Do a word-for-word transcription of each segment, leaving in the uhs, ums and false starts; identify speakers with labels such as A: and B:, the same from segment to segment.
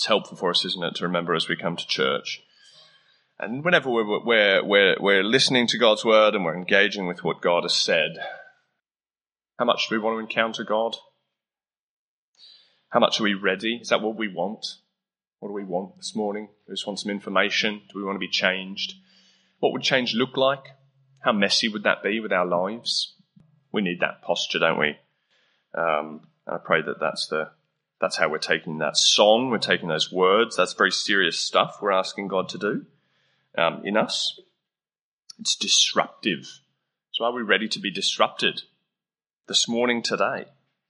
A: It's helpful for us, isn't it, to remember as we come to church. And whenever we're, we're, we're, we're listening to God's word and we're engaging with what God has said, how much do we want to encounter God? How much are we ready? Is that what we want? What do we want this morning? Do we just want some information? Do we want to be changed? What would change look like? How messy would that be with our lives? We need that posture, don't we? Um, and I pray that that's the that's how we're taking that song, we're taking those words. That's very serious stuff we're asking God to do um, in us. It's disruptive. So are we ready to be disrupted this morning, today?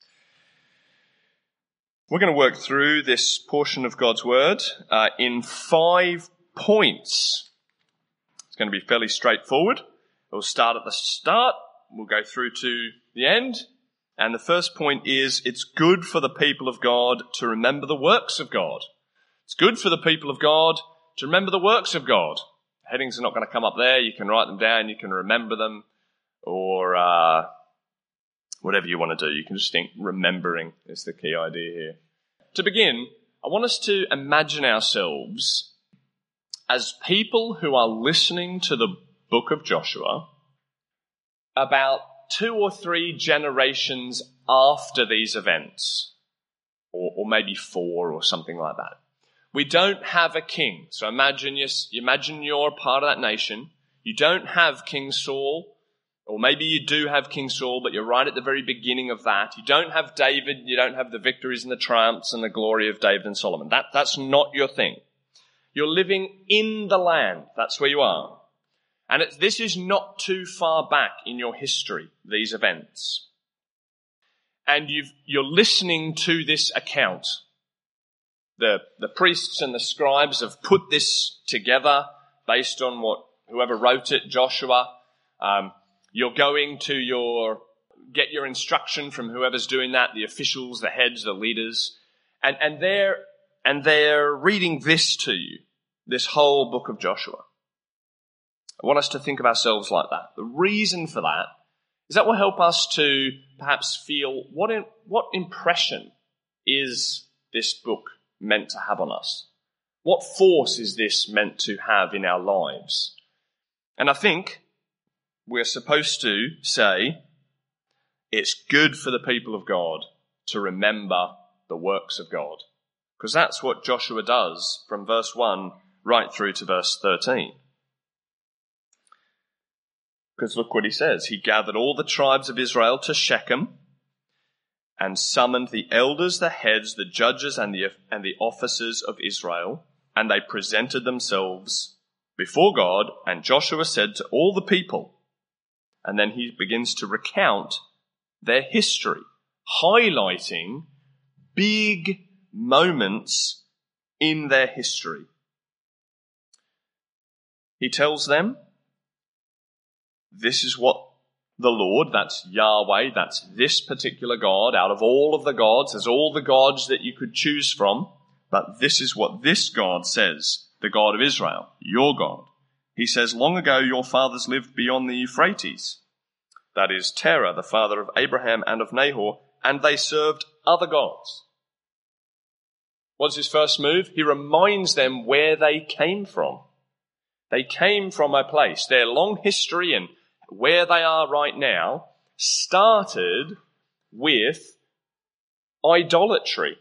A: We're going to work through this portion of God's word uh, in five points. It's going to be fairly straightforward. We'll start at the start. We'll go through to the end. And the first point is, it's good for the people of God to remember the works of God. It's good for the people of God to remember the works of God. Headings are not going to come up there. You can write them down. You can remember them. Or uh, whatever you want to do. You can just think remembering is the key idea here. To begin, I want us to imagine ourselves as people who are listening to the book of Joshua about two or three generations after these events, or, or maybe four or something like that. We don't have a king. So imagine you imagine you're part of that nation. You don't have King Saul, or maybe you do have King Saul, but you're right at the very beginning of that. You don't have David. You don't have the victories and the triumphs and the glory of David and Solomon. That, that's not your thing. You're living in the land. That's where you are. And it's, this is not too far back in your history, these events. And you've, you're listening to this account. The, the priests and the scribes have put this together based on what whoever wrote it, Joshua. Um, you're going to your get your instruction from whoever's doing that, the officials, the heads, the leaders, and, and they're and they're reading this to you, this whole book of Joshua. I want us to think of ourselves like that. The reason for that is that will help us to perhaps feel what in, what impression is this book meant to have on us? What force is this meant to have in our lives? And I think we're supposed to say it's good for the people of God to remember the works of God. Because that's what Joshua does from verse one right through to verse thirteen. Because look what he says. He gathered all the tribes of Israel to Shechem and summoned the elders, the heads, the judges, and the, and the officers of Israel, and they presented themselves before God, and Joshua said to all the people, and then he begins to recount their history, highlighting big moments in their history. He tells them, this is what the Lord, that's Yahweh, that's this particular God, out of all of the gods, there's all the gods that you could choose from, but this is what this God says, the God of Israel, your God. He says, long ago your fathers lived beyond the Euphrates, that is Terah, the father of Abraham and of Nahor, and they served other gods. What's his first move? He reminds them where they came from. They came from a place. Their long history and where they are right now started with idolatry.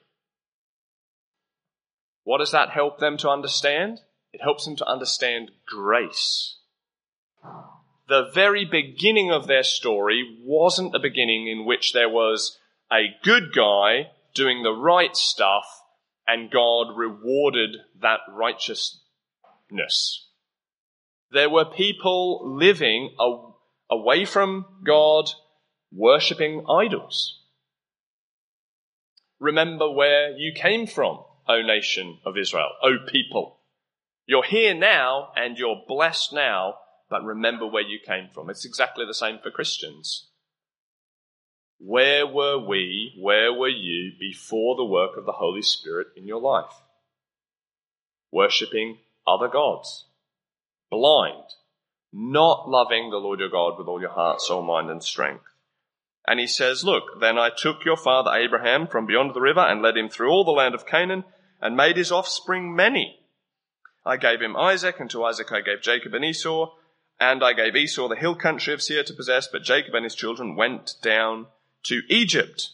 A: What does that help them to understand? It helps them to understand grace. The very beginning of their story wasn't a beginning in which there was a good guy doing the right stuff and God rewarded that righteousness. There were people living a away from God, worshipping idols. Remember where you came from, O nation of Israel, O people. You're here now and you're blessed now, but remember where you came from. It's exactly the same for Christians. Where were we, where were you before the work of the Holy Spirit in your life? Worshipping other gods. Blind. Not loving the Lord your God with all your heart, soul, mind, and strength. And he says, look, then I took your father Abraham from beyond the river and led him through all the land of Canaan and made his offspring many. I gave him Isaac, and to Isaac I gave Jacob and Esau, and I gave Esau the hill country of Seir to possess, but Jacob and his children went down to Egypt.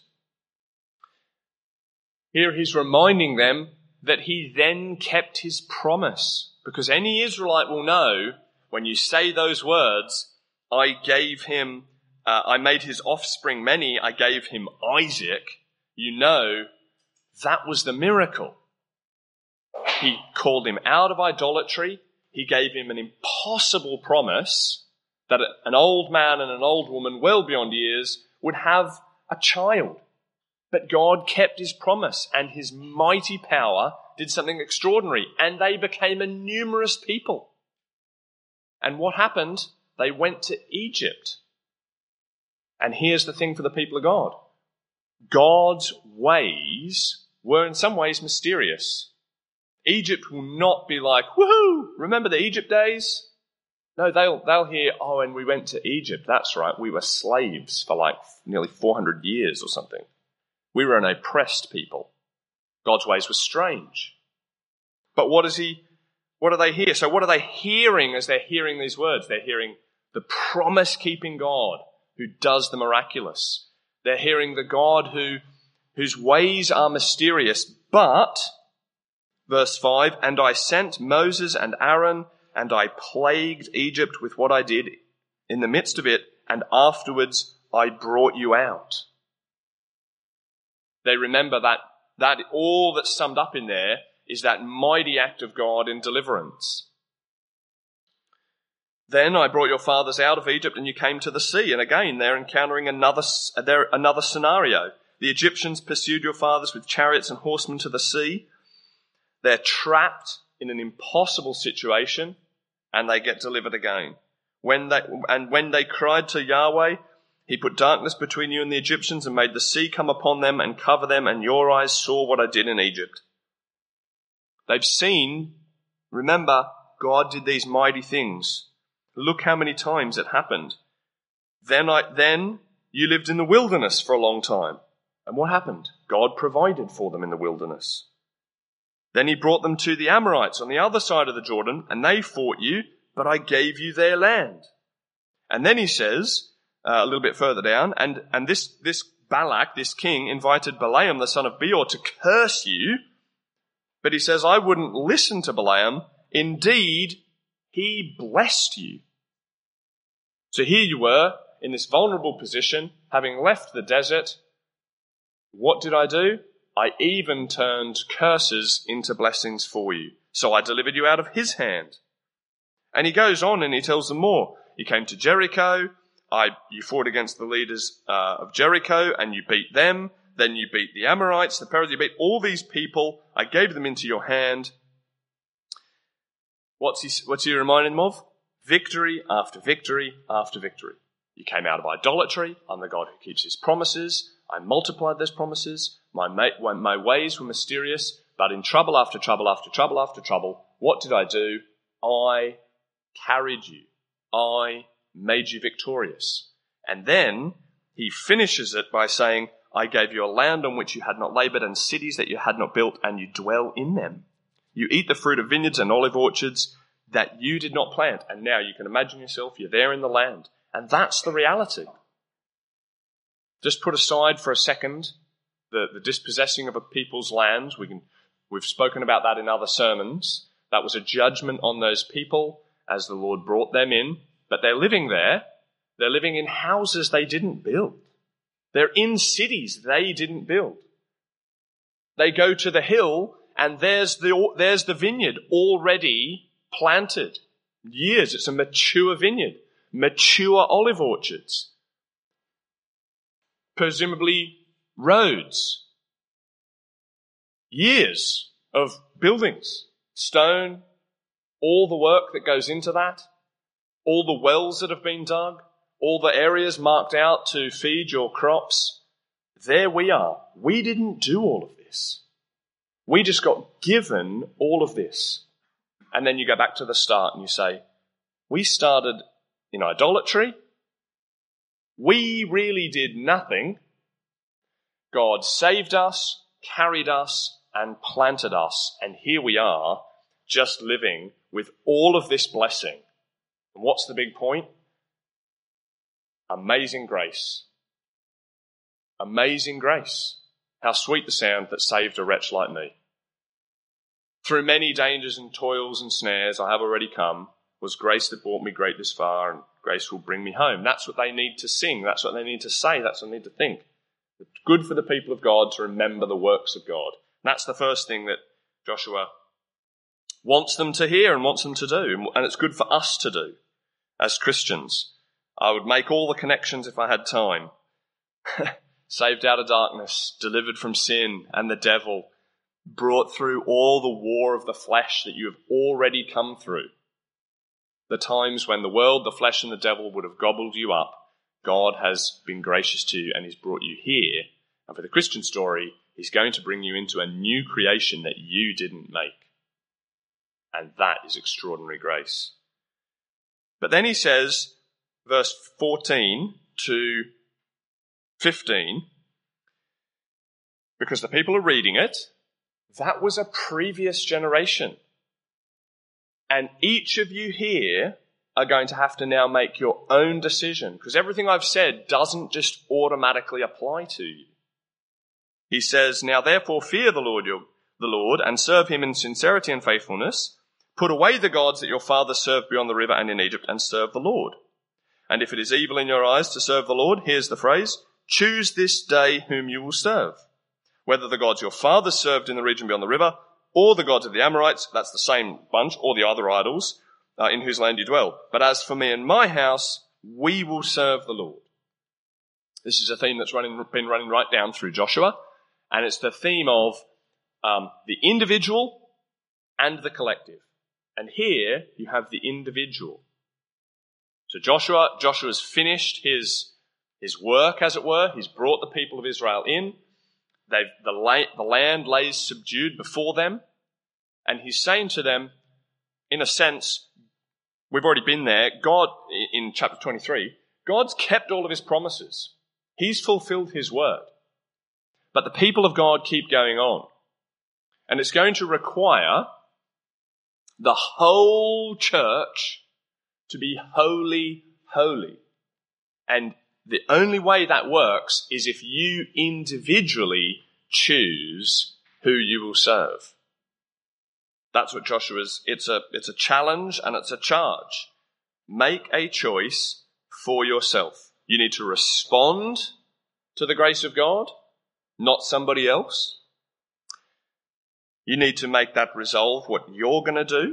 A: Here he's reminding them that he then kept his promise, because any Israelite will know when you say those words, I gave him, uh, I made his offspring many, I gave him Isaac, you know that was the miracle. He called him out of idolatry. He gave him an impossible promise that an old man and an old woman well beyond years would have a child. But God kept his promise, and his mighty power did something extraordinary, and they became a numerous people. And what happened? They went to Egypt. And here's the thing for the people of God. God's ways were in some ways mysterious. Egypt will not be like, woohoo, remember the Egypt days? No, they'll, they'll hear, oh, and we went to Egypt. That's right, we were slaves for like nearly four hundred years or something. We were an oppressed people. God's ways were strange. But what is he, what do they hear? So what are they hearing as they're hearing these words? They're hearing the promise-keeping God who does the miraculous. They're hearing the God who, whose ways are mysterious. But, verse five, and I sent Moses and Aaron, and I plagued Egypt with what I did in the midst of it, and afterwards I brought you out. They remember that, that all that's summed up in there is that mighty act of God in deliverance. Then I brought your fathers out of Egypt and you came to the sea. And again, they're encountering another, they're, another scenario. The Egyptians pursued your fathers with chariots and horsemen to the sea. They're trapped in an impossible situation and they get delivered again. When they, and when they cried to Yahweh, he put darkness between you and the Egyptians and made the sea come upon them and cover them, and your eyes saw what I did in Egypt. They've seen, remember, God did these mighty things. Look how many times it happened. Then I, then you lived in the wilderness for a long time. And what happened? God provided for them in the wilderness. Then he brought them to the Amorites on the other side of the Jordan, and they fought you, but I gave you their land. And then he says, uh, a little bit further down, and, and this, this Balak, this king, invited Balaam, the son of Beor, to curse you. But he says, I wouldn't listen to Balaam. Indeed, he blessed you. So here you were in this vulnerable position, having left the desert. What did I do? I even turned curses into blessings for you. So I delivered you out of his hand. And he goes on and he tells them more. You came to Jericho. I, you fought against the leaders uh, of Jericho and you beat them. Then you beat the Amorites, the Perizzites, you beat all these people. I gave them into your hand. What's he, what's he reminding them of? Victory after victory after victory. You came out of idolatry. I'm the God who keeps his promises. I multiplied those promises. My, my ways were mysterious, but in trouble after trouble after trouble after trouble, what did I do? I carried you. I made you victorious. And then he finishes it by saying, I gave you a land on which you had not labored and cities that you had not built, and you dwell in them. You eat the fruit of vineyards and olive orchards that you did not plant. And now you can imagine yourself, you're there in the land. And that's the reality. Just put aside for a second the, the dispossessing of a people's lands. We can, we've spoken about that in other sermons. That was a judgment on those people as the Lord brought them in. But they're living there. They're living in houses they didn't build. They're in cities they didn't build. They go to the hill and there's the, there's the vineyard already planted. Years, it's a mature vineyard. Mature olive orchards. Presumably roads. Years of buildings. Stone. All the work that goes into that. All the wells that have been dug. All the areas marked out to feed your crops. There we are. We didn't do all of this. We just got given all of this. And then you go back to the start and you say, we started in idolatry. We really did nothing. God saved us, carried us, and planted us, and here we are, just living with all of this blessing. And what's the big point? Amazing grace. Amazing grace. How sweet the sound that saved a wretch like me. Through many dangers and toils and snares I have already come, was grace that brought me great this far, and grace will bring me home. That's what they need to sing. That's what they need to say. That's what they need to think. It's good for the people of God to remember the works of God. That's the first thing that Joshua wants them to hear and wants them to do. And it's good for us to do as Christians. I would make all the connections if I had time. Saved out of darkness, delivered from sin and the devil, brought through all the war of the flesh that you have already come through. The times when the world, the flesh and the devil would have gobbled you up, God has been gracious to you and he's brought you here. And for the Christian story, he's going to bring you into a new creation that you didn't make. And that is extraordinary grace. But then he says, verse fourteen to fifteen, because the people are reading it, that was a previous generation. And each of you here are going to have to now make your own decision, because everything I've said doesn't just automatically apply to you. He says, now therefore fear the Lord, your, the Lord, and serve him in sincerity and faithfulness. Put away the gods that your fathers served beyond the river and in Egypt, and serve the Lord. And if it is evil in your eyes to serve the Lord, here's the phrase, choose this day whom you will serve. Whether the gods your fathers served in the region beyond the river, or the gods of the Amorites, that's the same bunch, or the other idols, uh, in whose land you dwell. But as for me and my house, we will serve the Lord. This is a theme that's running, been running right down through Joshua, and it's the theme of um, the individual and the collective. And here you have the individual. So Joshua, Joshua's finished his, his work, as it were. He's brought the people of Israel in. They've, the, la- the land lays subdued before them. And he's saying to them, in a sense, we've already been there. God, in chapter twenty-three, God's kept all of his promises. He's fulfilled his word. But the people of God keep going on. And it's going to require the whole church to be holy, holy. And the only way that works is if you individually choose who you will serve. That's what Joshua's, it's a, it's a challenge and it's a charge. Make a choice for yourself. You need to respond to the grace of God, not somebody else. You need to make that resolve what you're going to do,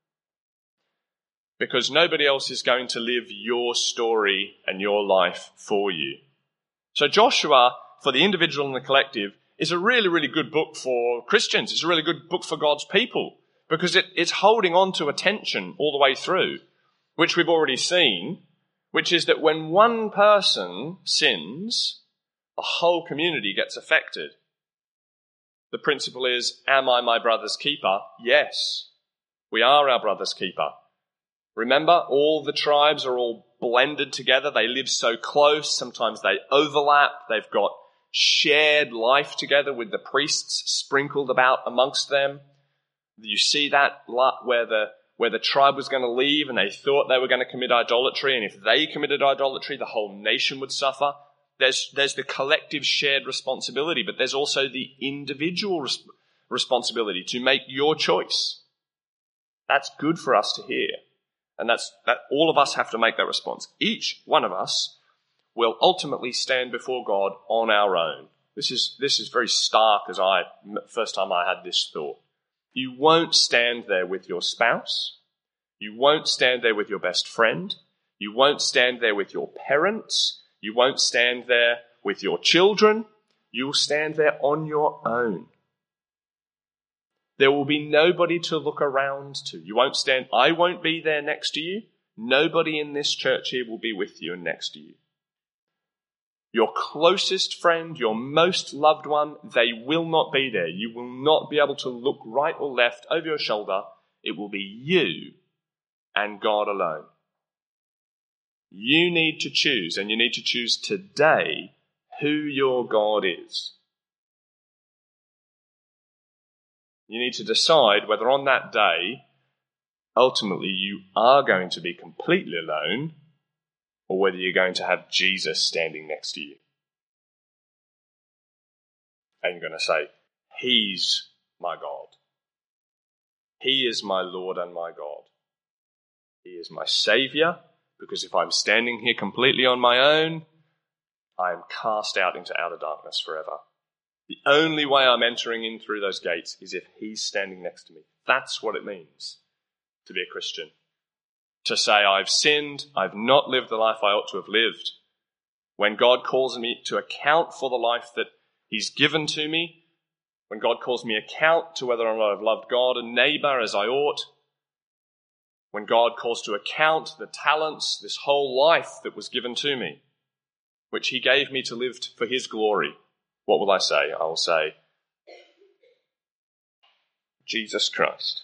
A: because nobody else is going to live your story and your life for you. So Joshua, for the individual and the collective, is a really, really good book for Christians. It's a really good book for God's people, because it, it's holding on to a tension all the way through, which we've already seen, which is that when one person sins, the whole community gets affected. The principle is, am I my brother's keeper? Yes, we are our brother's keeper. Remember, all the tribes are all blended together. They live so close. Sometimes they overlap. They've got shared life together with the priests sprinkled about amongst them. You see that where the where the tribe was going to leave and they thought they were going to commit idolatry, and if they committed idolatry, the whole nation would suffer. There's, there's the collective shared responsibility, but there's also the individual res- responsibility to make your choice. That's good for us to hear. And that's, that all of us have to make that response. Each one of us will ultimately stand before God on our own. This is, this is very stark as I, first time I had this thought. You won't stand there with your spouse. You won't stand there with your best friend. You won't stand there with your parents. You won't stand there with your children. You will stand there on your own. There will be nobody to look around to. You won't stand, I won't be there next to you. Nobody in this church here will be with you and next to you. Your closest friend, your most loved one, they will not be there. You will not be able to look right or left over your shoulder. It will be you and God alone. You need to choose, and you need to choose today who your God is. You need to decide whether on that day, ultimately, you are going to be completely alone or whether you're going to have Jesus standing next to you. And you're going to say, He's my God. He is my Lord and my God. He is my Saviour, because if I'm standing here completely on my own, I am cast out into outer darkness forever. The only way I'm entering in through those gates is if He's standing next to me. That's what it means to be a Christian. To say, I've sinned, I've not lived the life I ought to have lived. When God calls me to account for the life that He's given to me, when God calls me account to whether or not I've loved God and neighbour as I ought, when God calls to account the talents, this whole life that was given to me, which He gave me to live for His glory, what will I say? I will say, Jesus Christ.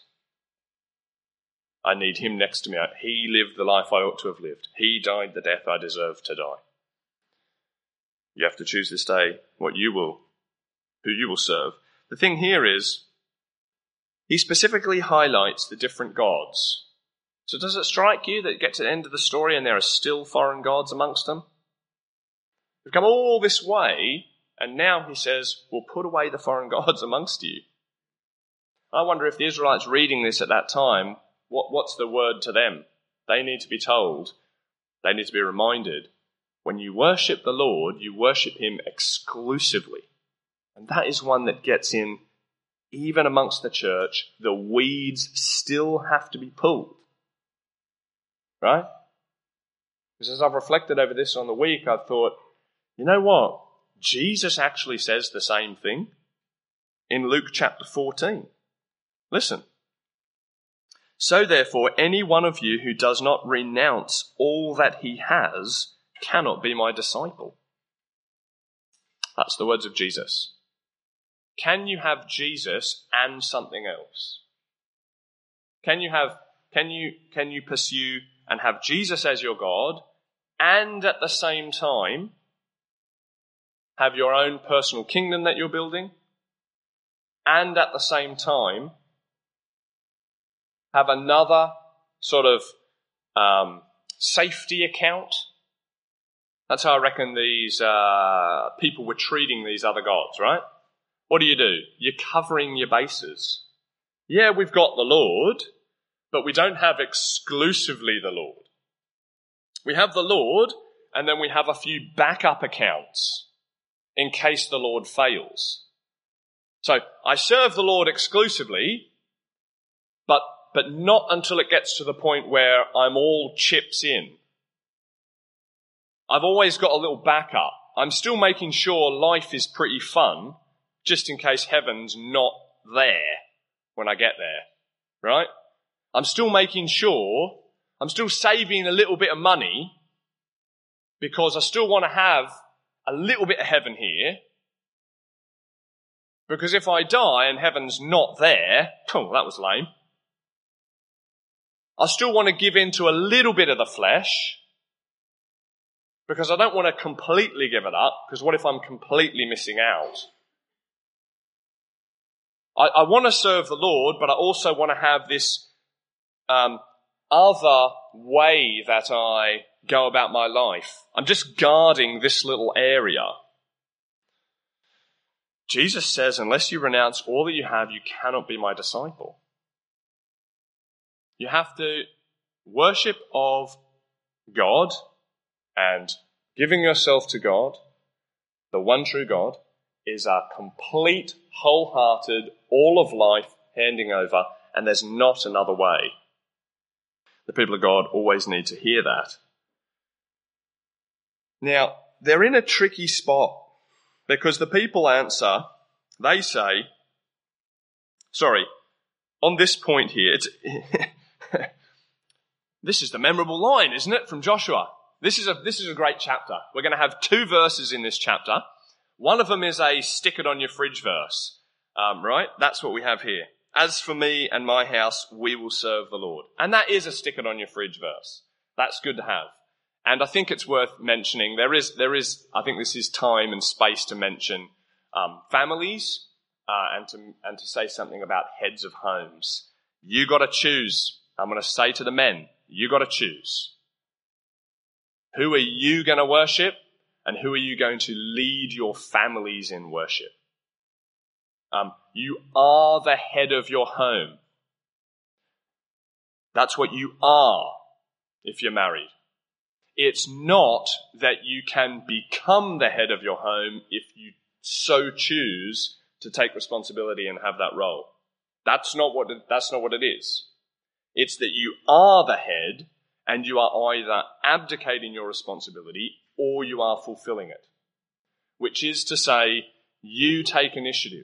A: I need Him next to me. He lived the life I ought to have lived. He died the death I deserve to die. You have to choose this day what you will, who you will serve. The thing here is, he specifically highlights the different gods. So does it strike you that you get to the end of the story and there are still foreign gods amongst them? We've come all this way, and now he says, we'll put away the foreign gods amongst you. I wonder if the Israelites reading this at that time, what, what's the word to them? They need to be told, they need to be reminded, when you worship the Lord, you worship Him exclusively. And that is one that gets in, even amongst the church, the weeds still have to be pulled. Right? Because as I've reflected over this on the week, I've thought, you know what? Jesus actually says the same thing in Luke chapter fourteen. Listen. So therefore, any one of you who does not renounce all that he has cannot be my disciple. That's the words of Jesus. Can you have Jesus and something else? Can you have, can you, can you pursue and have Jesus as your God and at the same time have your own personal kingdom that you're building and at the same time have another sort of um, safety account? That's how I reckon these uh, people were treating these other gods, right? What do you do? You're covering your bases. Yeah, we've got the Lord, but we don't have exclusively the Lord. We have the Lord, and then we have a few backup accounts in case the Lord fails. So I serve the Lord exclusively, but but not until it gets to the point where I'm all chips in. I've always got a little backup. I'm still making sure life is pretty fun, just in case heaven's not there when I get there, right? I'm still making sure, I'm still saving a little bit of money because I still want to have a little bit of heaven here. Because if I die and heaven's not there, oh, that was lame. I still want to give in to a little bit of the flesh because I don't want to completely give it up, because what if I'm completely missing out? I, I want to serve the Lord, but I also want to have this um, other way that I go about my life. I'm just guarding this little area. Jesus says, unless you renounce all that you have, you cannot be my disciple. You have to worship of God and giving yourself to God, the one true God, is a complete, wholehearted, all of life handing over, and there's not another way. The people of God always need to hear that. Now, they're in a tricky spot because the people answer, they say, sorry, on this point here, it's this is the memorable line, isn't it, from Joshua? This is a this is a great chapter. We're going to have two verses in this chapter. One of them is a stick it on your fridge verse, um, right? That's what we have here. As for me and my house, we will serve the Lord. And that is a stick it on your fridge verse. That's good to have. And I think it's worth mentioning, there is, there is, I think this is time and space to mention um, families uh, and to and to say something about heads of homes. You got to choose. I'm going to say to the men, you got to choose. Who are you going to worship, and who are you going to lead your families in worship? Um, you are the head of your home. That's what you are if you're married. It's not that you can become the head of your home if you so choose to take responsibility and have that role. That's not what it, that's not what it is. It's that you are the head and you are either abdicating your responsibility or you are fulfilling it, which is to say, you take initiative.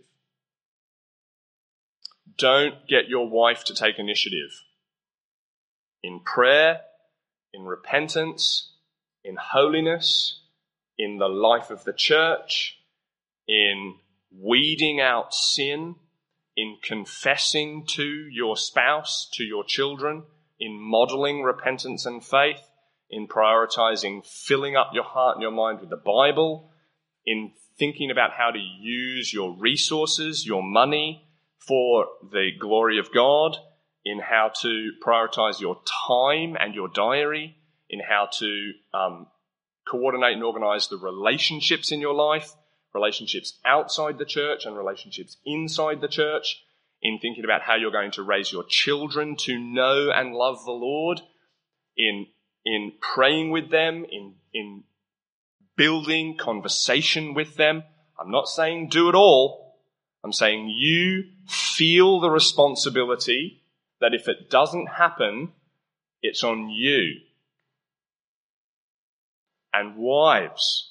A: Don't get your wife to take initiative in prayer, in repentance, in holiness, in the life of the church, in weeding out sin, in confessing to your spouse, to your children, in modeling repentance and faith, in prioritizing filling up your heart and your mind with the Bible, in thinking about how to use your resources, your money, for the glory of God, in how to prioritize your time and your diary, in how to um, coordinate and organize the relationships in your life, relationships outside the church and relationships inside the church, in thinking about how you're going to raise your children to know and love the Lord, in in praying with them, in in building conversation with them. I'm not saying do it all. I'm saying you feel the responsibility that if it doesn't happen, it's on you. And wives,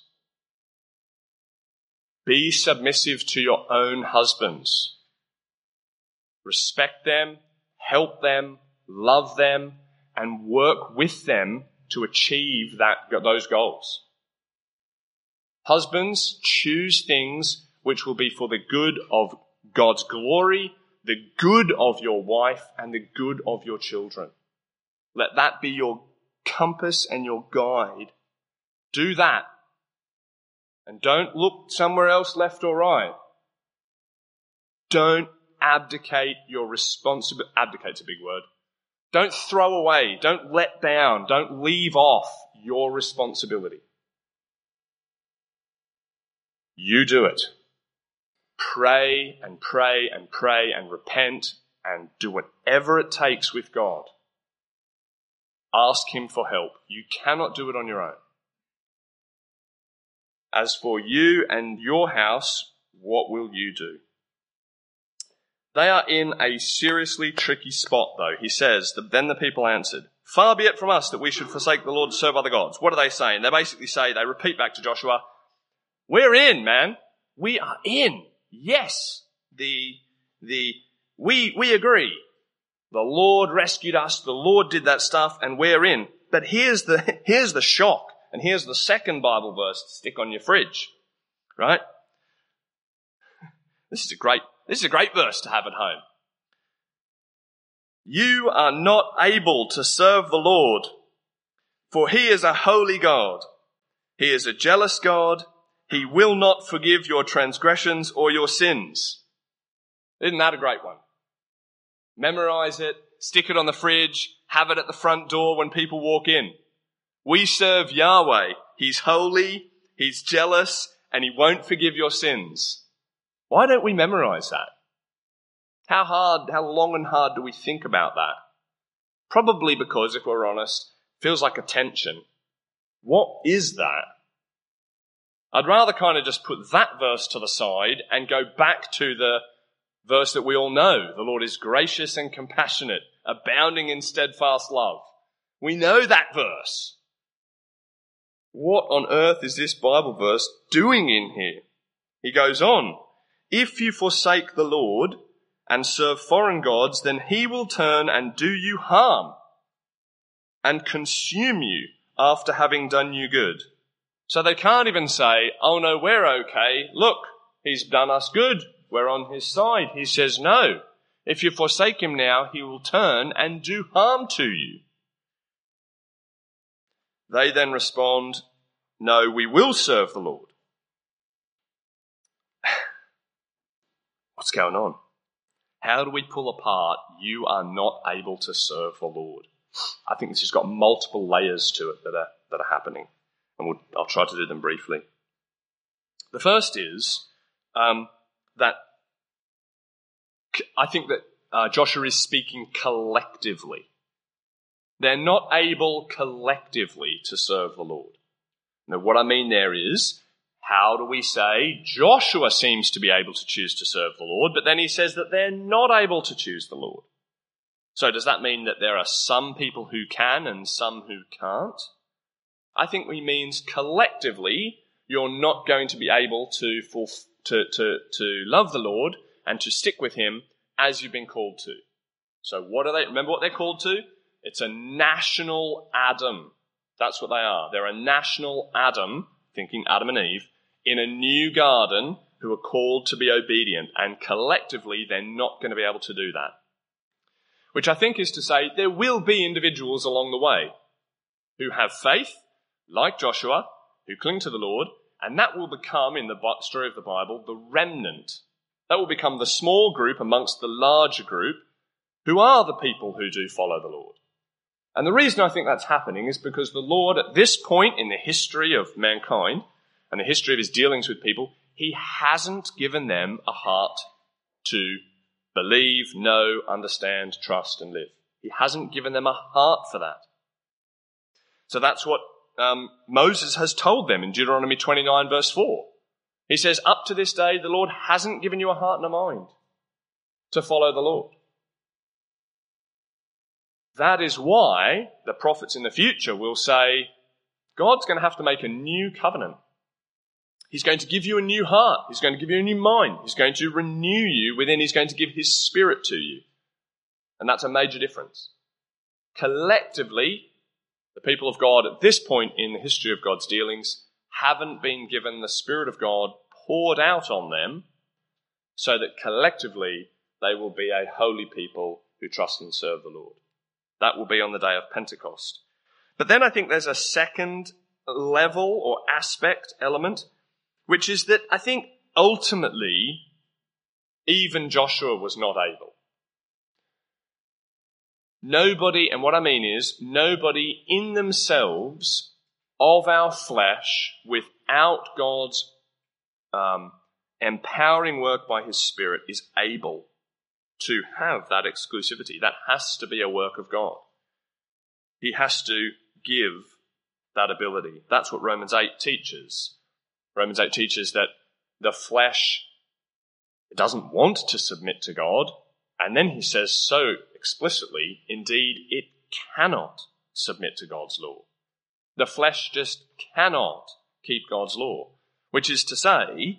A: be submissive to your own husbands. Respect them, help them, love them, and work with them to achieve that those goals. Husbands, choose things which will be for the good of God's glory, the good of your wife, and the good of your children. Let that be your compass and your guide. Do that. And don't look somewhere else left or right. Don't abdicate your responsibility. Abdicate's a big word. Don't throw away. Don't let down. Don't leave off your responsibility. You do it. Pray and pray and pray and repent and do whatever it takes with God. Ask him for help. You cannot do it on your own. As for you and your house, what will you do? They are in a seriously tricky spot, though. He says, then the people answered, far be it from us that we should forsake the Lord to serve other gods. What are they saying? They basically say, they repeat back to Joshua, we're in, man. We are in. Yes, the, the, we, we agree. The Lord rescued us. The Lord did that stuff and we're in. But here's the, here's the shock. And here's the second Bible verse to stick on your fridge, right? This is a great, this is a great verse to have at home. You are not able to serve the Lord, for he is a holy God. He is a jealous God. He will not forgive your transgressions or your sins. Isn't that a great one? Memorize it, stick it on the fridge, have it at the front door when people walk in. We serve Yahweh. He's holy, he's jealous, and he won't forgive your sins. Why don't we memorize that? How hard, how long and hard do we think about that? Probably because, if we're honest, it feels like a tension. What is that? I'd rather kind of just put that verse to the side and go back to the verse that we all know. The Lord is gracious and compassionate, abounding in steadfast love. We know that verse. What on earth is this Bible verse doing in here? He goes on, if you forsake the Lord and serve foreign gods, then he will turn and do you harm and consume you after having done you good. So they can't even say, oh no, we're okay. Look, he's done us good. We're on his side. He says, no, if you forsake him now, he will turn and do harm to you. They then respond, no, we will serve the Lord. What's going on? How do we pull apart, you are not able to serve the Lord? I think this has got multiple layers to it that are, that are happening. And we'll, I'll try to do them briefly. The first is um, that I think that uh, Joshua is speaking collectively. They're not able collectively to serve the Lord. Now, what I mean there is, how do we say Joshua seems to be able to choose to serve the Lord, but then he says that they're not able to choose the Lord? So does that mean that there are some people who can and some who can't? I think he means collectively you're not going to be able to, fulf- to, to, to love the Lord and to stick with him as you've been called to. So what are they? Remember what they're called to? It's a national Adam. That's what they are. They're a national Adam, thinking Adam and Eve, in a new garden who are called to be obedient, and collectively they're not going to be able to do that. Which I think is to say there will be individuals along the way who have faith, like Joshua, who cling to the Lord, and that will become, in the story of the Bible, the remnant. That will become the small group amongst the larger group who are the people who do follow the Lord. And the reason I think that's happening is because the Lord, at this point in the history of mankind and the history of his dealings with people, he hasn't given them a heart to believe, know, understand, trust, and live. He hasn't given them a heart for that. So that's what um, Moses has told them in Deuteronomy twenty-nine, verse four. He says, up to this day, the Lord hasn't given you a heart and a mind to follow the Lord. That is why the prophets in the future will say, God's going to have to make a new covenant. He's going to give you a new heart. He's going to give you a new mind. He's going to renew you within. He's going to give his spirit to you. And that's a major difference. Collectively, the people of God at this point in the history of God's dealings haven't been given the Spirit of God poured out on them so that collectively they will be a holy people who trust and serve the Lord. That will be on the day of Pentecost. But then I think there's a second level or aspect, element, which is that I think ultimately even Joshua was not able. Nobody, and what I mean is nobody in themselves of our flesh without God's um, empowering work by his Spirit is able to have that exclusivity. That has to be a work of God. He has to give that ability. That's what Romans eight teaches. Romans eight teaches that the flesh doesn't want to submit to God, and then he says so explicitly, indeed, it cannot submit to God's law. The flesh just cannot keep God's law, which is to say,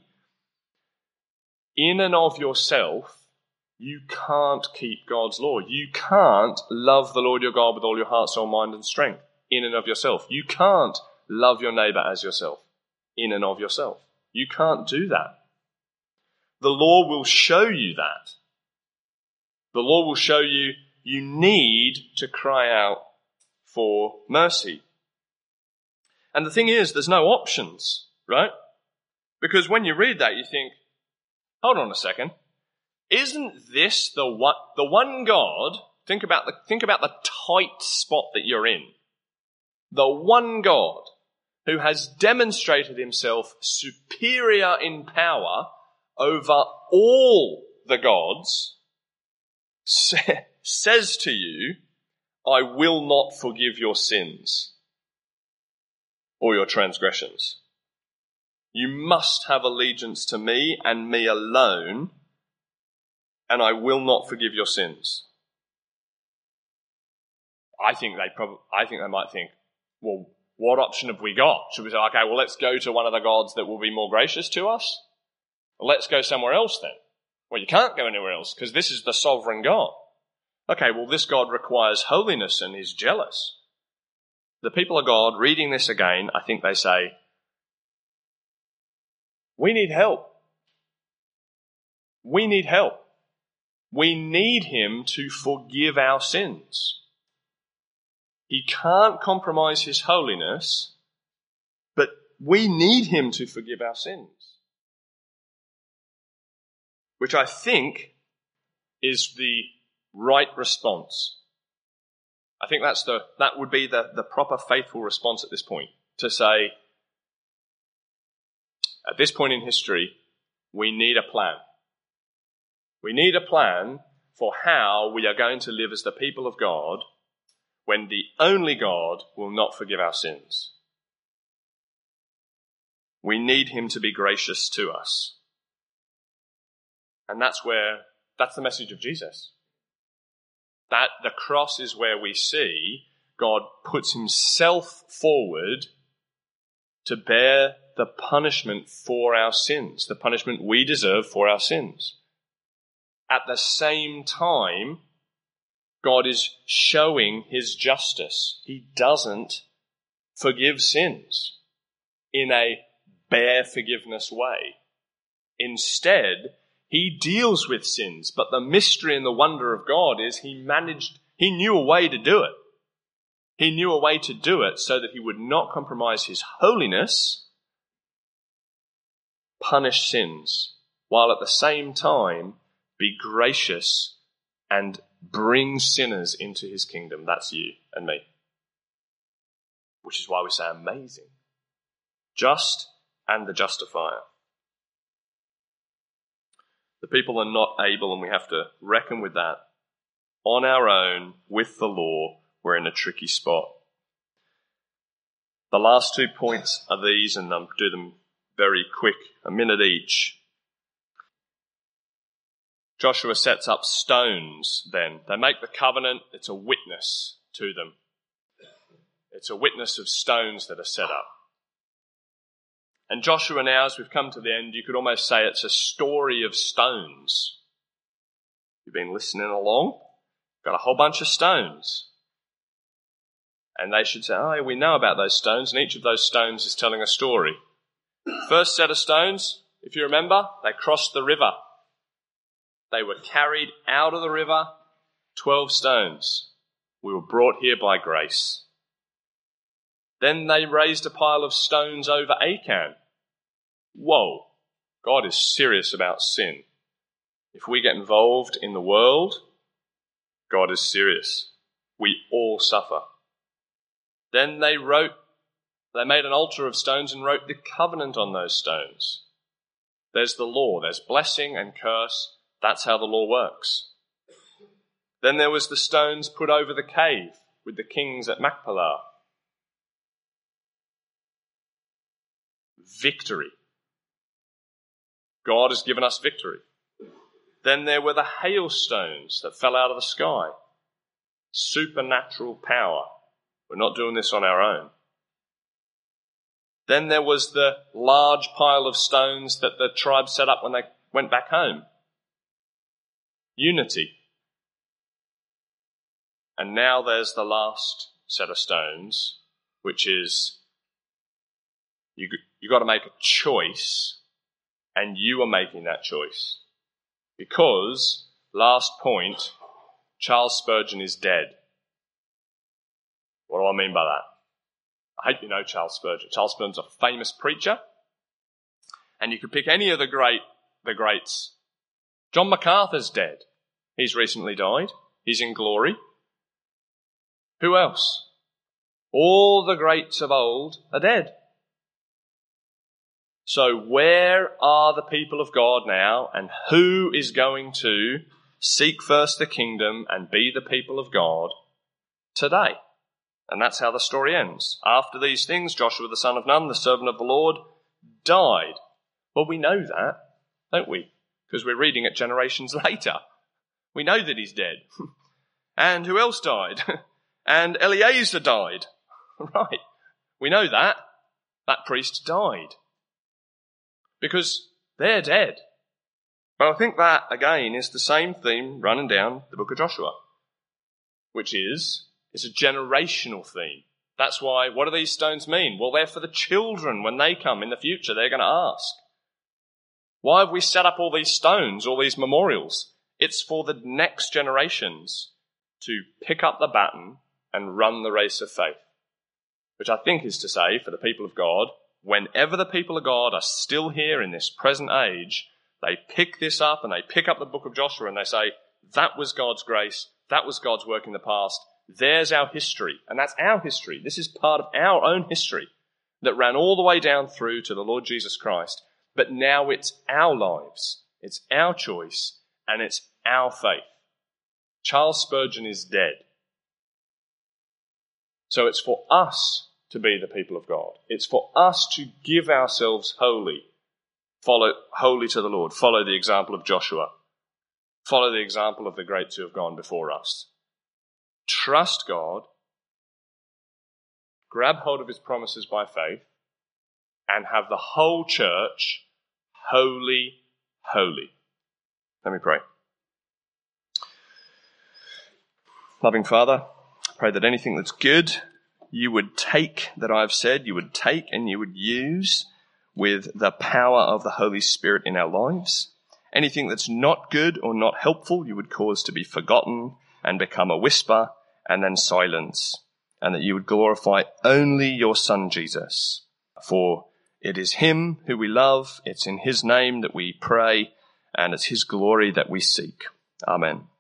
A: in and of yourself, you can't keep God's law. You can't love the Lord your God with all your heart, soul, mind, and strength in and of yourself. You can't love your neighbor as yourself in and of yourself. You can't do that. The law will show you that. The law will show you you need to cry out for mercy. And the thing is, there's no options, right? Because when you read that, you think, hold on a second. Isn't this the one, the one God, think about the, think about the tight spot that you're in. The one God who has demonstrated himself superior in power over all the gods, say, says to you, I will not forgive your sins or your transgressions. You must have allegiance to me and me alone, and I will not forgive your sins. I think they probably, I think they might think, well, what option have we got? Should we say, okay, well, let's go to one of the gods that will be more gracious to us? Let's go somewhere else then. Well, you can't go anywhere else because this is the sovereign God. Okay, well, this God requires holiness and is jealous. The people of God, reading this again, I think they say, we need help. We need help. We need him to forgive our sins. He can't compromise his holiness, but we need him to forgive our sins. which I think is the right response. I think that's the that would be the, the proper faithful response at this point, to say, at this point in history, we need a plan. We need a plan for how we are going to live as the people of God when the only God will not forgive our sins. We need him to be gracious to us. And that's where, that's the message of Jesus. That the cross is where we see God puts himself forward to bear the punishment for our sins, the punishment we deserve for our sins. At the same time, God is showing his justice. He doesn't forgive sins in a bare forgiveness way. Instead, he deals with sins, but the mystery and the wonder of God is he managed, he knew a way to do it. He knew a way to do it so that he would not compromise his holiness, punish sins, while at the same time be gracious and bring sinners into his kingdom. That's you and me. Which is why we say amazing. Just and the justifier. The people are not able, and we have to reckon with that. On our own, with the law, we're in a tricky spot. The last two points are these, and I'll do them very quick, a minute each. Joshua sets up stones then. They make the covenant. It's a witness to them. It's a witness of stones that are set up. And Joshua now, as we've come to the end, you could almost say it's a story of stones. You've been listening along. Got a whole bunch of stones. And they should say, oh, we know about those stones, and each of those stones is telling a story. First set of stones, if you remember, they crossed the river. They were carried out of the river, twelve stones. We were brought here by grace. Then they raised a pile of stones over Achan. Whoa, God is serious about sin. If we get involved in the world, God is serious. We all suffer. Then they wrote, they made an altar of stones and wrote the covenant on those stones. There's the law, there's blessing and curse. That's how the law works. Then there was the stones put over the cave with the kings at Machpelah. Victory. God has given us victory. Then there were the hailstones that fell out of the sky. Supernatural power. We're not doing this on our own. Then there was the large pile of stones that the tribe set up when they went back home. Unity. And now there's the last set of stones, which is you you got to make a choice, and you are making that choice. Because, last point, Charles Spurgeon is dead. What do I mean by that? I hope you know Charles Spurgeon. Charles Spurgeon's a famous preacher, and you could pick any of the great the greats. John MacArthur's dead. He's recently died. He's in glory. Who else? All the greats of old are dead. So where are the people of God now, and who is going to seek first the kingdom and be the people of God today? And that's how the story ends. After these things, Joshua the son of Nun, the servant of the Lord, died. Well, we know that, don't we? Because we're reading it generations later. We know that he's dead. And who else died? And Eleazar died. Right. We know that. That priest died. Because they're dead. But I think that, again, is the same theme running down the book of Joshua. Which is, it's a generational theme. That's why, what do these stones mean? Well, they're for the children when they come in the future. They're going to ask, why have we set up all these stones, all these memorials? It's for the next generations to pick up the baton and run the race of faith. Which I think is to say, for the people of God, whenever the people of God are still here in this present age, they pick this up and they pick up the book of Joshua and they say, that was God's grace. That was God's work in the past. There's our history. And that's our history. This is part of our own history that ran all the way down through to the Lord Jesus Christ. But now it's our lives. It's our choice and it's our faith. Charles Spurgeon is dead. So it's for us to be the people of God. It's for us to give ourselves wholly, follow wholly to the Lord. Follow the example of Joshua. Follow the example of the greats who have gone before us. Trust God, grab hold of his promises by faith, and have the whole church holy, holy. Let me pray. Loving Father, I pray that anything that's good you would take, that I've said, you would take and you would use with the power of the Holy Spirit in our lives. Anything that's not good or not helpful, you would cause to be forgotten and become a whisper and then silence, and that you would glorify only your Son, Jesus. For it is him who we love, it's in his name that we pray, and it's his glory that we seek. Amen.